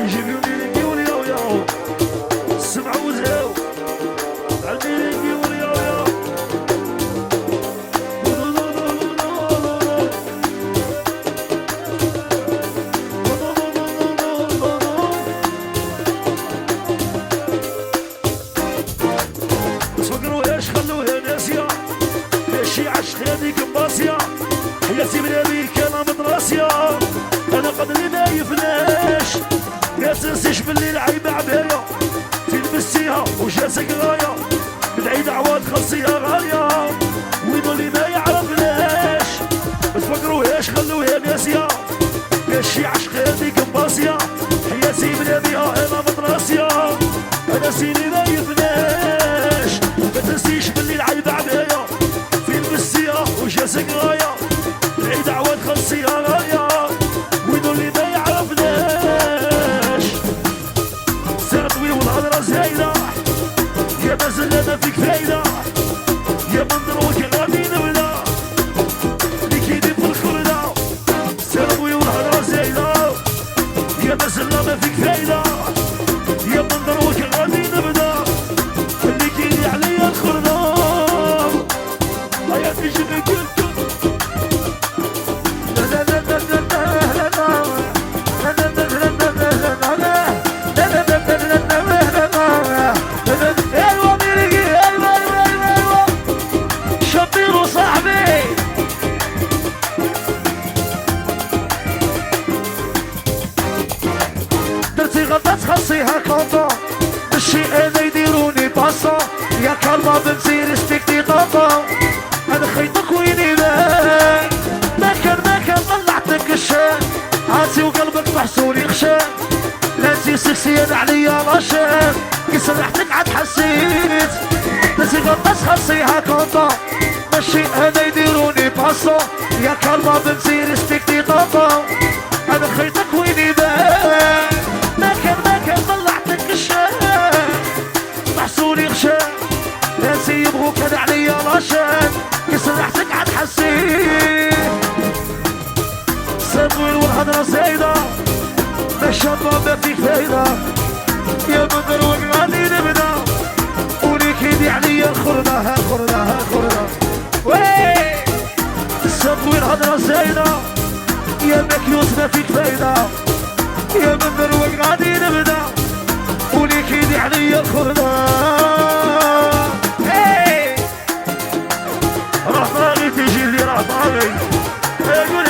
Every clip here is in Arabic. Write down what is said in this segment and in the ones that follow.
حياتي بلادي كلام دراسيا انا قدري ما يفناش ما تنسيش باللي العيبة عباية تلبسيها وجاتك غاية بدعي دعوات خاصيها غالية وينو اللي ما يعرفناش ما تفكروهاش خلوها ناسية ماشي عشق هاديك مباسية حياتي بلادي انا مدراسية انا سيني ما يفناش ما تنسيش باللي العيبة عباية تلبسيها وجاتك غاية بدعي دعوات خاصيها غالية وينو اللي ما يعرفناش سير طويل والهضرة زايدة يا مازال ما فيك فايدة يا منظروك غادي نبدا اللي كيدير في الخردة سير طويل والهضرة زايدة يا مازال ما فيك فايدة يا منظروك غادي نبدا اللي كيدير عليا الخردة هيا تجي بكل خاصيها كونطا الشي انا يديروني باصا يا كلمة بنزير ريسبكتي غلطة انا خيطك ويني ما كان طلعتك الشان عاسي وقلبك محسوني خشان لازي سكسيان عليا رشان كي سرحتك عاد حسيت لازي غلطاس خاصيها كونطا الشي انا يديروني باصا يا كلمة بنزير ريسبكتي غلطة انا خيطك ويني ما كان طلعتك الشان محسوني غشان ناسي يبغوك انا عليا رشان كي سرحتك عاد حسيت سطويل والهضرة زايدة ما شاء الله ما فيك فايدة يا بدر وغادي نبدا وليك يدي عليا الخردة ها الخردة ها الخردة وي سطويل والهضرة زايدة يا مكيوس ما فيك فايدة يا بدر وغادي نبدا وليك يدي عليا الخردة راه طاغي تيجي لي راه طاغي قول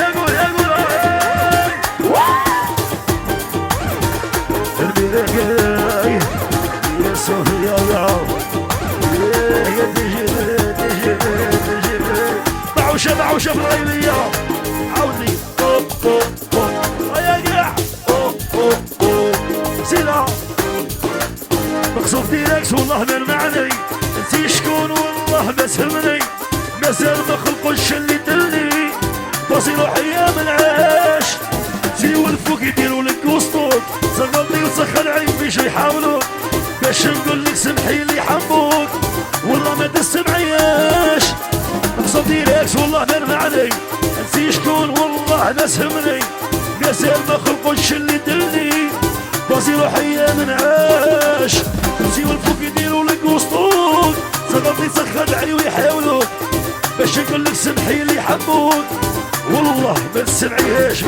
المراقي يا صوفيا يا تجي بعوشة في الغيبية عاودي يا قاع سيلا مقصوف ديركس والله من معني انتي شكون والله ما تهمني مازال ما خلقوش اللي دلني باصي روحي من عاش تيولفوك يديروا لك وسطوك صغرني وسخن عيبي شو يحاولوا باش نقول لك سمحي لي حبوك والله ما تسمعياش مقصود ديريكس والله ما نفعني انتي شكون والله ما تهمني مازال ما خلقوش اللي دلني باصي روحي من عاش تيولفوك يديروا لك وسطوك صغرني سخن عيبي يحاولوا باش نقول لك سمحي لي حبوك والله ما تسمعيهاش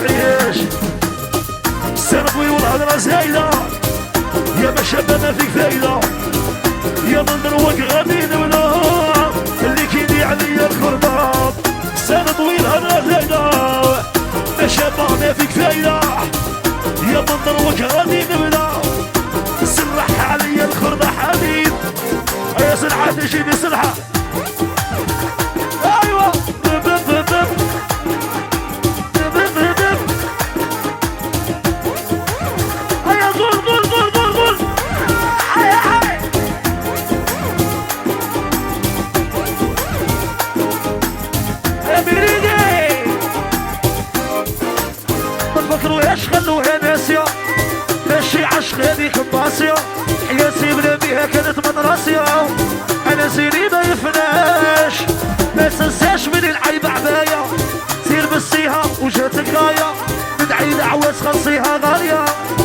السربوي والهضرة زايدة يا ما شابة ما فيك فايدة يا من دروك غادي نبدا اللي كيدي عليا الخرباط سنة طويل هضرة زايدة ما شابة ما فيك فايدة يا من دروك غادي نبدا سرح عليا الخربة حديد يا سلحة تجيبي سلحة ايوه خلوها ناسية ماشي عشق هذيك مباسية حياتي بلا بيها كانت مدرسية انا زيني ما يفناش ما تنساش من العيب عباية سير بسيها وجاتك غاية بدعي دعوات خلصيها غالية